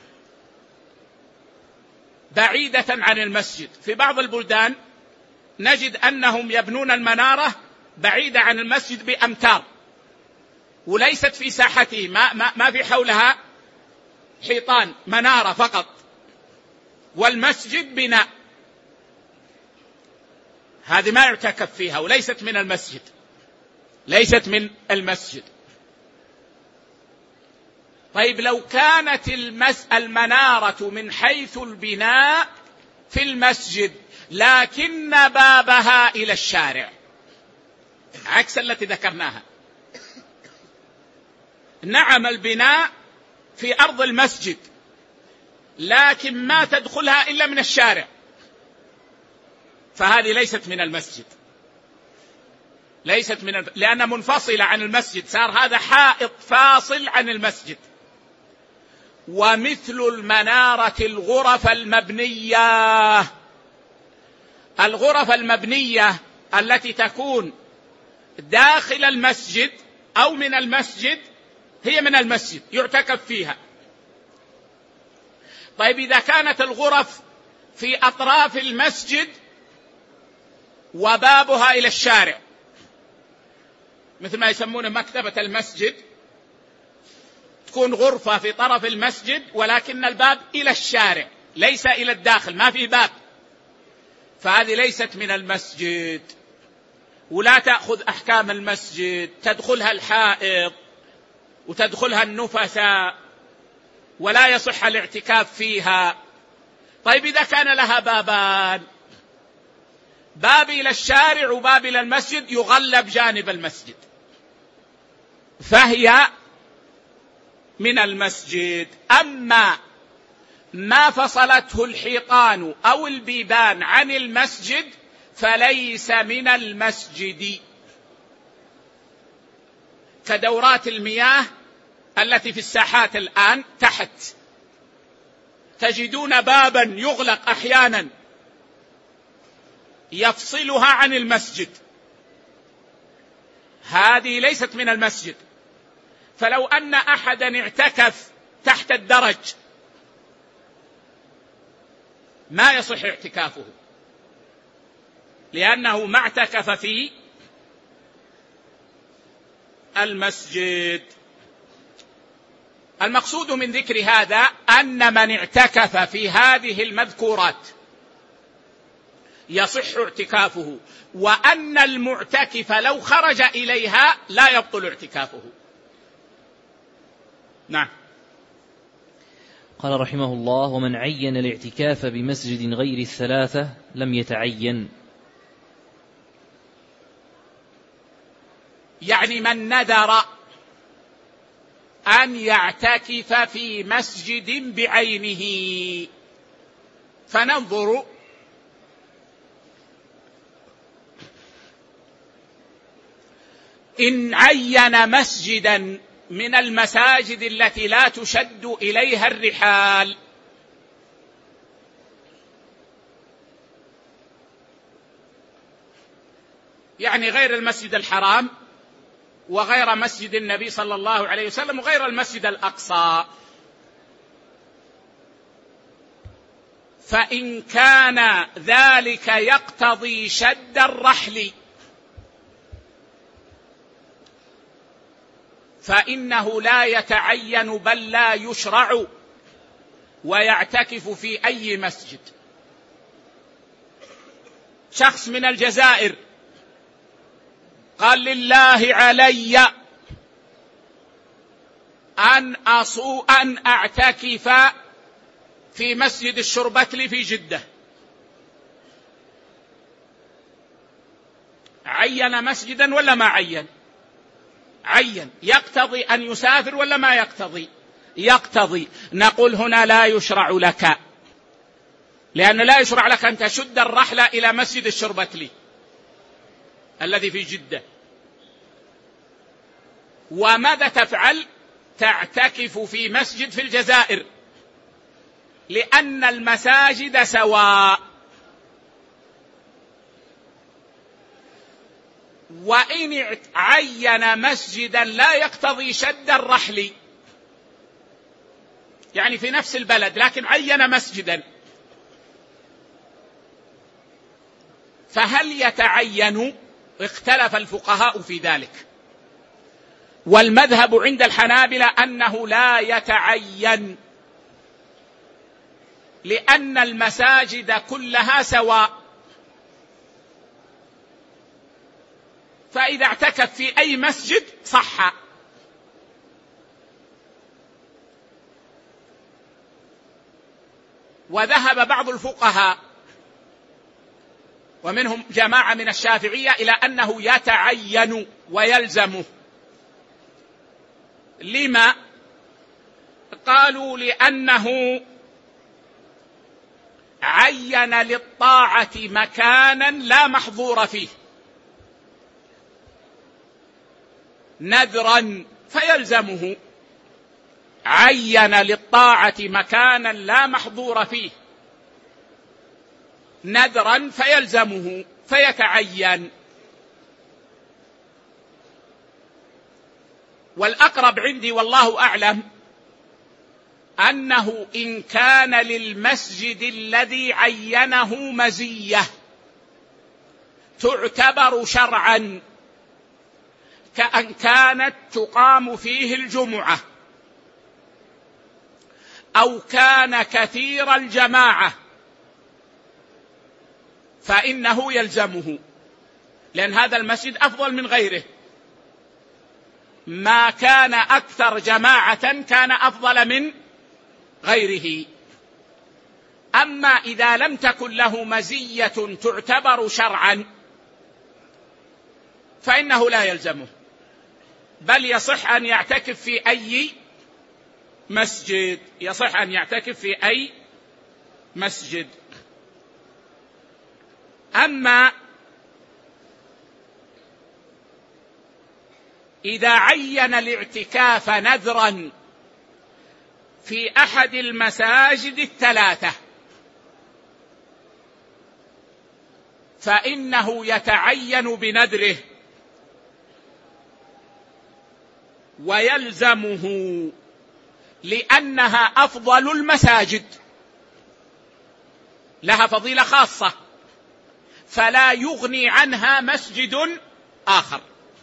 بعيدة عن المسجد. في بعض البلدان نجد أنهم يبنون المنارة بعيدة عن المسجد بأمتار، وليست في ساحته، ما في حولها حيطان، منارة فقط، والمسجد بناء، هذه ما يعتكف فيها وليست من المسجد، ليست من المسجد. طيب لو كانت المنارة من حيث البناء في المسجد لكن بابها إلى الشارع، عكس التي ذكرناها. نعم البناء في أرض المسجد لكن ما تدخلها إلا من الشارع، فهذه ليست من المسجد، ليست من لأنها منفصلة عن المسجد، صار هذا حائط فاصل عن المسجد. ومثل المنارة الغرف المبنية، الغرف المبنية التي تكون داخل المسجد أو من المسجد هي من المسجد يعتكف فيها. طيب إذا كانت الغرف في أطراف المسجد وبابها إلى الشارع، مثل ما يسمونه مكتبة المسجد، تكون غرفة في طرف المسجد ولكن الباب إلى الشارع ليس إلى الداخل، ما في باب، فهذه ليست من المسجد ولا تأخذ أحكام المسجد، تدخلها الحائض وتدخلها النفساء ولا يصح الاعتكاف فيها. طيب إذا كان لها بابان، باب إلى الشارع وباب إلى المسجد، يغلب جانب المسجد، فهي من المسجد. أما ما فصلته الحيطان أو البيبان عن المسجد فليس من المسجد، كدورات المياه التي في الساحات الآن تحت، تجدون بابا يغلق أحيانا يفصلها عن المسجد، هذه ليست من المسجد. فلو أن أحدا اعتكف تحت الدرج ما يصح اعتكافه، لأنه ما اعتكف في المسجد. المقصود من ذكر هذا أن من اعتكف في هذه المذكورات يصح اعتكافه، وأن المعتكف لو خرج إليها لا يبطل اعتكافه. نعم. قال رحمه الله: ومن عين الاعتكاف بمسجد غير الثلاثة لم يتعين. يعني من نذر أن يعتكف في مسجد بعينه، فننظر إن عين مسجدا من المساجد التي لا تشد إليها الرحال، يعني غير المسجد الحرام وغير مسجد النبي صلى الله عليه وسلم وغير المسجد الأقصى، فإن كان ذلك يقتضي شد الرحل فإنه لا يتعين بل لا يشرع ويعتكف في أي مسجد. شخص من الجزائر قال: لله علي أن أعتكف في مسجد الشربتلي في جدة. عين مسجدا ولا ما عين؟ عين. يقتضي أن يسافر ولا ما يقتضي؟ يقتضي. نقول هنا لا يشرع لك، لأن لا يشرع لك أن تشد الرحلة إلى مسجد الشربتلي الذي في جدة. وماذا تفعل؟ تعتكف في مسجد في الجزائر، لأن المساجد سواء. وإن عين مسجدا لا يقتضي شد الرحل، يعني في نفس البلد لكن عين مسجدا، فهل يتعين؟ اختلف الفقهاء في ذلك، والمذهب عند الحنابلة أنه لا يتعين، لأن المساجد كلها سواء، فإذا اعتكف في أي مسجد صح. وذهب بعض الفقهاء ومنهم جماعة من الشافعية إلى أنه يتعين ويلزمه. لما؟ قالوا: لأنه عين للطاعة مكانا لا محظور فيه، نذرا فيلزمه. عين للطاعة مكانا لا محظور فيه نذرا فيلزمه فيتعين. والأقرب عندي والله أعلم أنه إن كان للمسجد الذي عينه مزية تعتبر شرعا، كأن كانت تقام فيه الجمعة أو كان كثير الجماعة، فإنه يلزمه، لأن هذا المسجد أفضل من غيره. ما كان أكثر جماعة كان أفضل من غيره. أما إذا لم تكن له مزية تعتبر شرعا فإنه لا يلزمه، بل يصح أن يعتكف في أي مسجد، يصح أن يعتكف في أي مسجد. أما إذا عين الاعتكاف نذرا في أحد المساجد الثلاثة فإنه يتعين بنذره ويلزمه، لأنها أفضل المساجد، لها فضيلة خاصة، فلا يغني عنها مسجد آخر.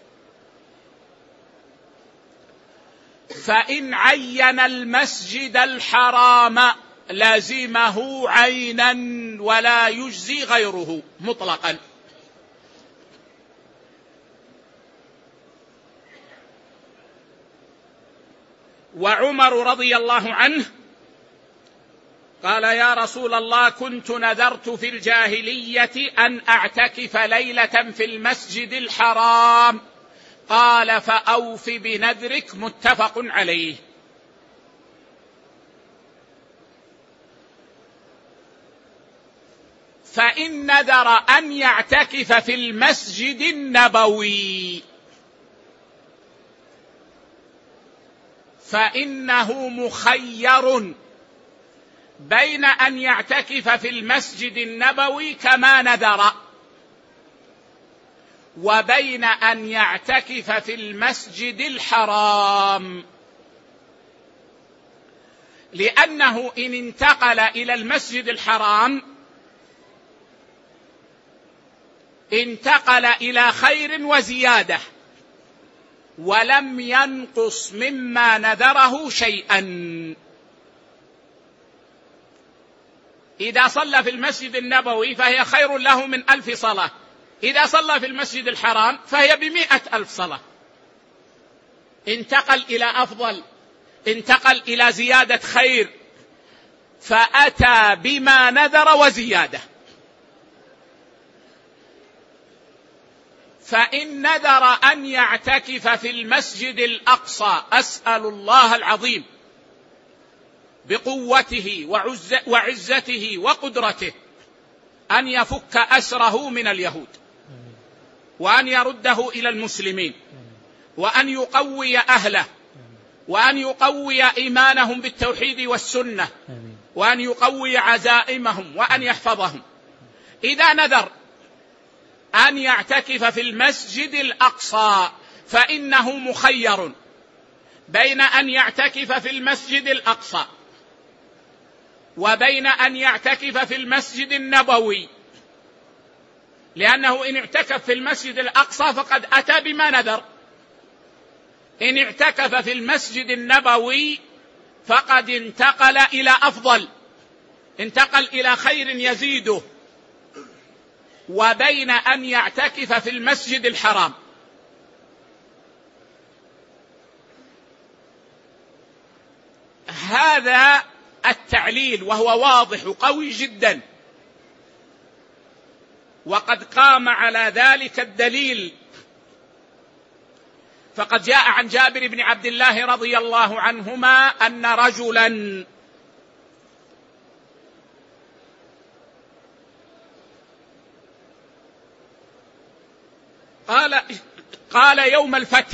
فإن عين المسجد الحرام لازمه عينا ولا يجزي غيره مطلقا. وعمر رضي الله عنه قال: يا رسول الله، كنت نذرت في الجاهلية أن أعتكف ليلة في المسجد الحرام. قال: فأوف بنذرك. متفق عليه. فإن نذر أن يعتكف في المسجد النبوي فإنه مخير بين أن يعتكف في المسجد النبوي كما نذر، وبين أن يعتكف في المسجد الحرام، لأنه إن انتقل إلى المسجد الحرام انتقل إلى خير وزيادة، ولم ينقص مما نذره شيئا. إذا صلى في المسجد النبوي فهي خير له من 1000 صلاة، إذا صلى في المسجد الحرام فهي ب100,000 صلاة. انتقل إلى أفضل، انتقل إلى زيادة خير، فأتى بما نذر وزيادة. فإن نذر أن يعتكف في المسجد الأقصى، أسأل الله العظيم بقوته وعزته وقدرته أن يفك أسره من اليهود، وأن يرده إلى المسلمين، وأن يقوي أهله، وأن يقوي إيمانهم بالتوحيد والسنة، وأن يقوي عزائمهم، وأن يحفظهم. إذا نذر أن يعتكف في المسجد الأقصى فإنه مخير بين أن يعتكف في المسجد الأقصى وبين أن يعتكف في المسجد النبوي، لأنه إن اعتكف في المسجد الأقصى فقد أتى بما نذر، إن اعتكف في المسجد النبوي فقد انتقل إلى أفضل، انتقل إلى خير يزيده. وبين أن يعتكف في المسجد الحرام، هذا التعليل وهو واضح وقوي جدا، وقد قام على ذلك الدليل. فقد جاء عن جابر بن عبد الله رضي الله عنهما أن رجلا قال يوم الفتح: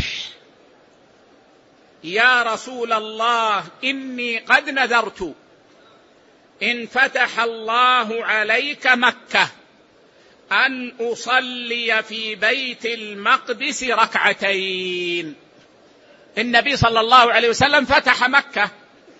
يا رسول الله، إني قد نذرت إن فتح الله عليك مكة أن أصلي في بيت المقدس ركعتين. النبي صلى الله عليه وسلم فتح مكة،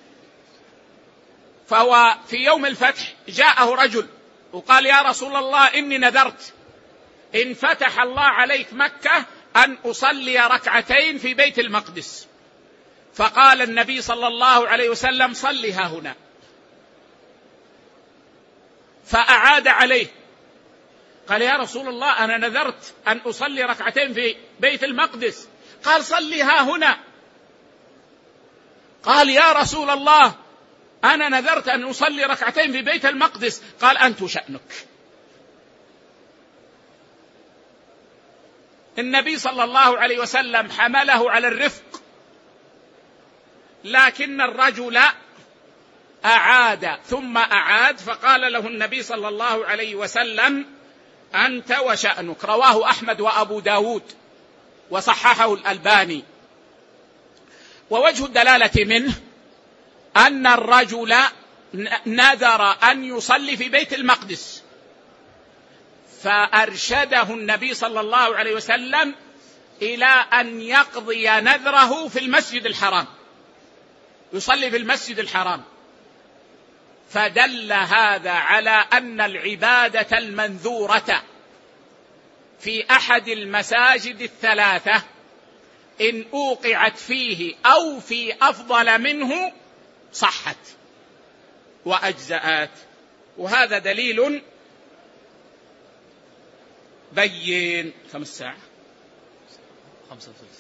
فهو في يوم الفتح جاءه رجل وقال: يا رسول الله، إني نذرت إن فتح الله عليك مكة أن أصلي ركعتين في بيت المقدس. فقال النبي صلى الله عليه وسلم: صلها هنا. فأعاد عليه، قال: يا رسول الله، أنا نذرت أن أصلي ركعتين في بيت المقدس. قال: صلها هنا. قال: يا رسول الله، أنا نذرت أن أصلي ركعتين في بيت المقدس. قال: أنت شأنك. النبي صلى الله عليه وسلم حمله على الرفق، لكن الرجل أعاد ثم أعاد، فقال له النبي صلى الله عليه وسلم: أنت وشأنك. رواه أحمد وأبو داود وصححه الألباني. ووجه الدلالة منه أن الرجل نذر أن يصلي في بيت المقدس، فأرشده النبي صلى الله عليه وسلم إلى أن يقضي نذره في المسجد الحرام، يصلي في المسجد الحرام. فدل هذا على أن العبادة المنذورة في أحد المساجد الثلاثة إن أوقعت فيه أو في أفضل منه صحت وأجزأت. وهذا دليل بين. 5 ساعة 5:30.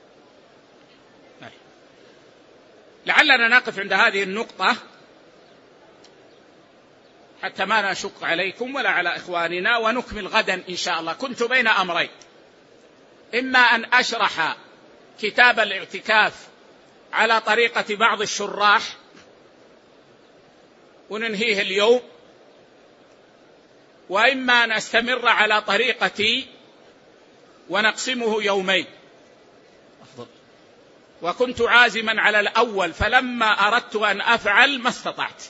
لعلنا نقف عند هذه النقطة حتى ما نشق عليكم ولا على إخواننا، ونكمل غدا إن شاء الله. كنت بين أمرين: إما أن أشرح كتاب الاعتكاف على طريقة بعض الشراح وننهيه اليوم، وإما أن أستمر على طريقتي ونقسمه يومين. وكنت عازما على الأول، فلما أردت أن أفعل ما استطعت،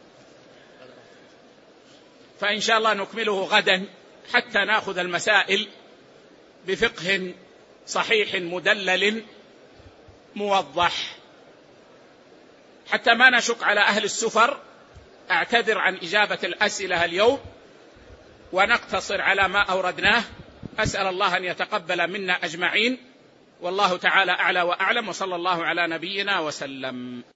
فإن شاء الله نكمله غدا حتى نأخذ المسائل بفقه صحيح مدلل موضح، حتى ما نشق على أهل السفر. أعتذر عن إجابة الأسئلة اليوم ونقتصر على ما أوردناه. أسأل الله أن يتقبل منا أجمعين، والله تعالى أعلى وأعلم، وصلى الله على نبينا وسلم.